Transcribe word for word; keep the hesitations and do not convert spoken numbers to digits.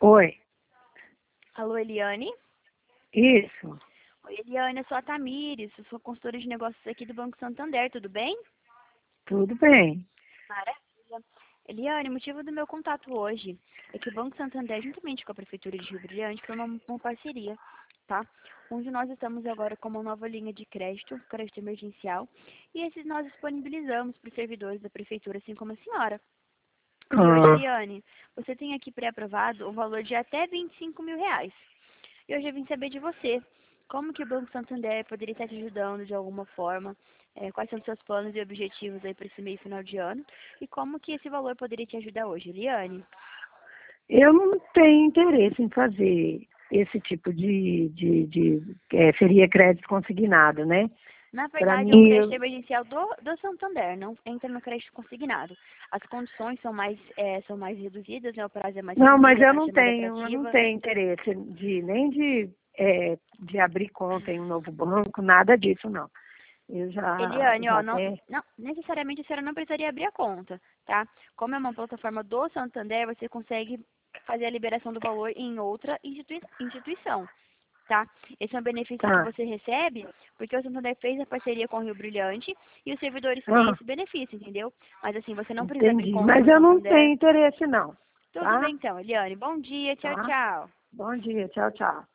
Oi, Alô, Eliane? isso, Oi, Eliane, eu sou a Tamires, eu sou consultora de negócios aqui do Banco Santander, tudo bem? tudo bem. Maravilha. Eliane, o motivo do meu contato hoje é que o Banco Santander, juntamente com a Prefeitura de Rio Brilhante, foi uma, uma parceria, tá? Onde nós estamos agora com uma nova linha de crédito, crédito emergencial, e esses nós disponibilizamos para os servidores da Prefeitura, assim como a senhora. E hoje, Ah, Eliane, você tem aqui pré-aprovado o valor de até vinte e cinco mil reais. E hoje eu vim saber de você. Como que o Banco Santander poderia estar te ajudando de alguma forma? É, quais são os seus planos e objetivos aí para esse meio final de ano? E como que esse valor poderia te ajudar hoje, Eliane? eu não tenho interesse em fazer esse tipo de, de, de é, seria crédito consignado, né? Na Para verdade, é um mim, crédito eu, emergencial do, do Santander, não entra no crédito consignado. As condições são mais, é, são mais reduzidas, né? O prazo é mais não, mas reduzido, a eu não taxa é mais tenho, eu não atrativa. tenho interesse de nem de, é, de abrir conta em um novo banco, nada disso, não. Eu já, Eliane, ó, já não, tenho. não, necessariamente a senhora não precisaria abrir a conta, tá? Como é uma plataforma do Santander, você consegue fazer a liberação do valor em outra institui- instituição, tá? Esse é um benefício que Tá, você recebe porque o Santander fez a parceria com o Rio Brilhante e os servidores têm ah, esse benefício, entendeu? Mas assim, você não precisa abrir entendi. conta Mas no eu não Santander. tenho interesse, não, Tudo tá? bem então, Eliane. Bom dia, tchau, Tá? tchau. Bom dia, tchau, tchau.